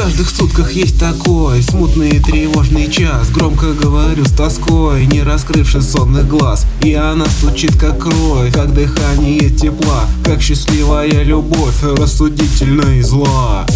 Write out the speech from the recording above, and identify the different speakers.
Speaker 1: каждых сутках есть такой смутный и тревожный час. Громко говорю с тоской, не раскрывши сонных глаз. И она стучит как кровь, как дыхание тепла, как счастливая любовь, рассудительна и зла.